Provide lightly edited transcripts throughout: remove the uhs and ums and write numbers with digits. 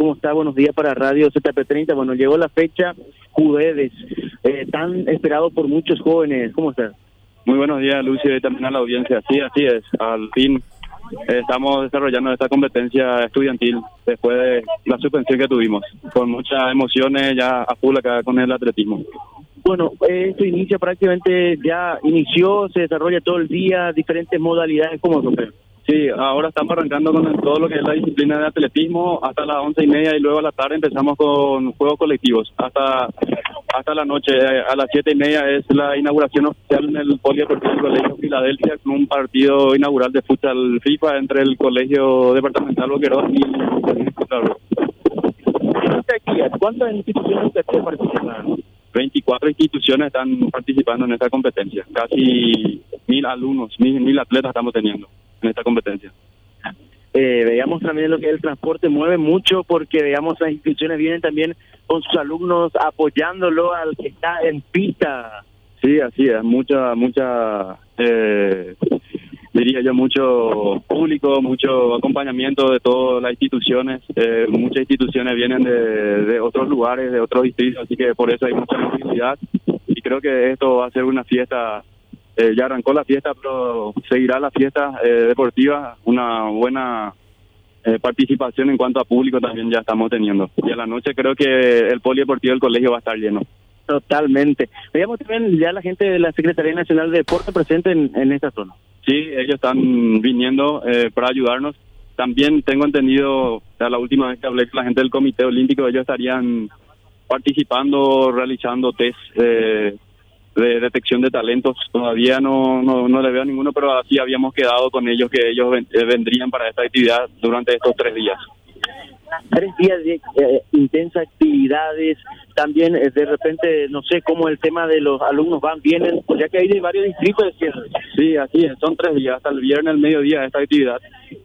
¿Cómo está? Buenos días para Radio ZP30. Bueno, llegó la fecha Judedes, tan esperado por muchos jóvenes. ¿Cómo está? Muy buenos días, Lucio, y también a la audiencia. Sí, así es. Al fin estamos desarrollando esta competencia estudiantil después de la suspensión que tuvimos, con muchas emociones ya a full acá con el atletismo. Bueno, esto inicia prácticamente, ya inició, se desarrolla todo el día, diferentes modalidades. ¿Cómo se? Sí, ahora estamos arrancando con todo lo que es la disciplina de atletismo hasta las 11:30 y luego a la tarde empezamos con juegos colectivos. Hasta la noche, a las 7:30 es la inauguración oficial en el Polideportivo del Colegio Filadelfia con un partido inaugural de futsal FIFA entre el Colegio Departamental Boquerón y el Claro. ¿Cuántas instituciones participan? 24 instituciones están participando en esta competencia. Casi 1.000 alumnos, 1.000 atletas estamos teniendo en esta competencia. Veamos también lo que el transporte mueve mucho porque veamos las instituciones vienen también con sus alumnos apoyándolo al que está en pista. Sí, así es, diría yo, mucho público, mucho acompañamiento de todas las instituciones. Muchas instituciones vienen de otros lugares, de otros distritos, así que por eso hay mucha movilidad y creo que esto va a ser una fiesta. Ya arrancó la fiesta, pero seguirá la fiesta deportiva, una buena participación en cuanto a público también ya estamos teniendo. Y a la noche creo que el polideportivo del colegio va a estar lleno. Totalmente. Veamos también ya la gente de la Secretaría Nacional de Deporte presente en esta zona. Sí, ellos están viniendo para ayudarnos. También tengo entendido, la última vez que hablé con la gente del Comité Olímpico, ellos estarían participando, realizando test de detección de talentos. Todavía no le veo a ninguno, pero así habíamos quedado con ellos que ellos vendrían para esta actividad durante estos 3 días. 3 días de intensas actividades, también de repente, no sé cómo el tema de los alumnos vienen, pues ya que hay de varios distritos. Sí, así es, son 3 días, hasta el viernes al mediodía esta actividad.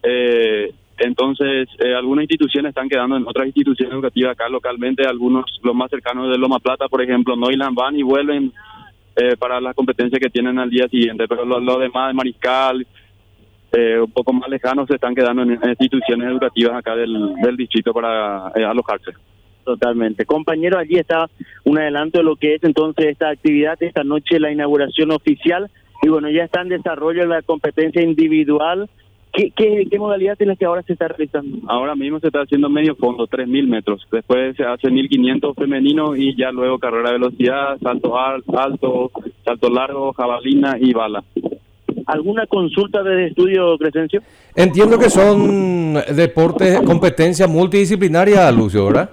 Entonces, algunas instituciones están quedando en otras instituciones educativas acá localmente, algunos, los más cercanos de Loma Plata, por ejemplo, Noiland, van y vuelven para las competencias que tienen al día siguiente, pero los demás de Mariscal, un poco más lejanos, se están quedando en instituciones educativas acá del distrito para alojarse. Totalmente. Compañero, allí está un adelanto de lo que es entonces esta actividad, esta noche la inauguración oficial, y bueno, ya está en desarrollo la competencia individual. ¿Qué modalidad es la que ahora se está realizando? Ahora mismo se está haciendo medio fondo, 3.000 metros. Después se hace 1.500 femenino y ya luego carrera de velocidad, salto alto, salto largo, jabalina y bala. ¿Alguna consulta de estudio, Crescencio? Entiendo que son deportes, competencia multidisciplinaria, Lucio, ¿verdad?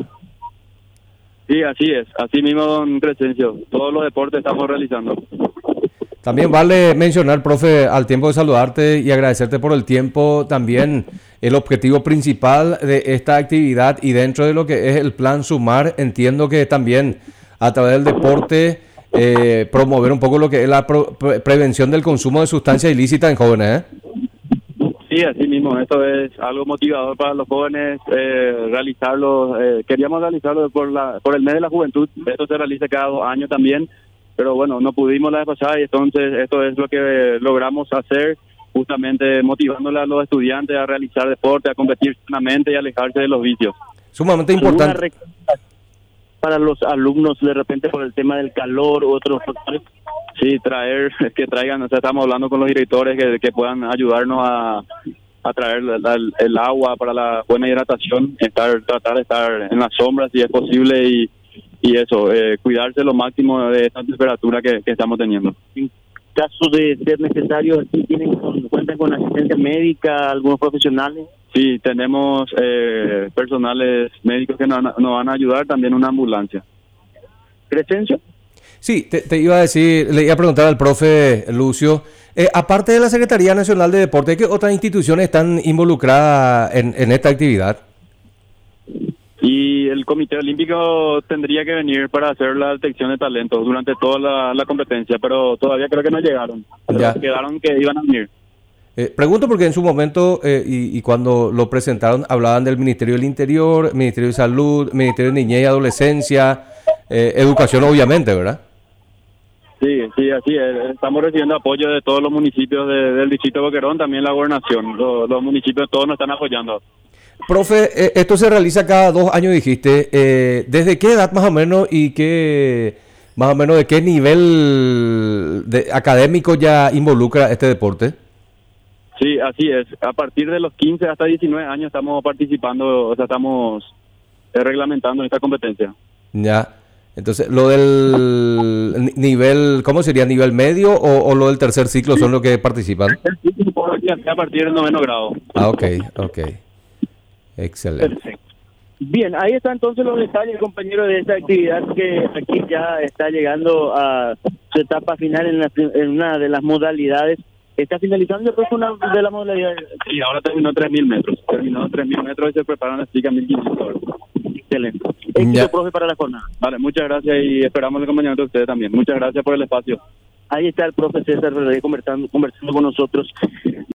Sí, así es. Así mismo, don Crescencio. Todos los deportes estamos realizando. También vale mencionar, profe, al tiempo de saludarte y agradecerte por el tiempo, también el objetivo principal de esta actividad y dentro de lo que es el plan Sumar, entiendo que también a través del deporte promover un poco lo que es la prevención del consumo de sustancias ilícitas en jóvenes, Sí, así mismo, esto es algo motivador para los jóvenes, realizarlo, queríamos realizarlo por el mes de la juventud, esto se realiza cada 2 años también, pero bueno, no pudimos la vez pasada y entonces esto es lo que logramos hacer, justamente motivándole a los estudiantes a realizar deporte, a competir sanamente y alejarse de los vicios. Sumamente importante. Para los alumnos de repente por el tema del calor u otros factores. Sí, que traigan, o sea, estamos hablando con los directores que puedan ayudarnos a traer el agua para la buena hidratación, tratar de estar en la sombra si es posible y eso, cuidarse lo máximo de esta temperatura que estamos teniendo. En caso de ser necesario, ¿sí cuentan con asistencia médica, algunos profesionales? Sí, tenemos personales médicos que nos van a ayudar, también una ambulancia. ¿Crescencio? Sí, te iba a decir, le iba a preguntar al profe Lucio, aparte de la Secretaría Nacional de Deporte, ¿qué otras instituciones están involucradas en esta actividad? Y el Comité Olímpico tendría que venir para hacer la detección de talentos durante toda la competencia, pero todavía creo que no llegaron. Quedaron que iban a venir. Pregunto porque en su momento y cuando lo presentaron hablaban del Ministerio del Interior, Ministerio de Salud, Ministerio de Niñez y Adolescencia, Educación obviamente, ¿verdad? Sí, así es. Estamos recibiendo apoyo de todos los municipios del distrito de Boquerón, también la gobernación. Los municipios todos nos están apoyando. Profe, esto se realiza cada 2 años, dijiste. ¿Desde qué edad más o menos y más o menos de qué nivel académico ya involucra este deporte? Sí, así es. A partir de los 15 hasta 19 años estamos participando, o sea, estamos reglamentando esta competencia. Ya. Entonces, lo del nivel, ¿cómo sería? ¿Nivel medio o lo del tercer ciclo son los que participan? A partir del 9º grado. Ah, ok. Excelente. Perfecto. Bien, ahí están entonces los detalles, compañero, de esta actividad que aquí ya está llegando a su etapa final en una de las modalidades. Está finalizando después una de las modalidades. Sí, ahora terminó 3.000 metros. Terminó 3.000 metros y se preparan las chicas 1.500. Excelente. Éxito, profe, para la jornada. Vale, muchas gracias y esperamos el acompañamiento de ustedes también. Muchas gracias por el espacio. Ahí está el profe César Rodríguez conversando con nosotros.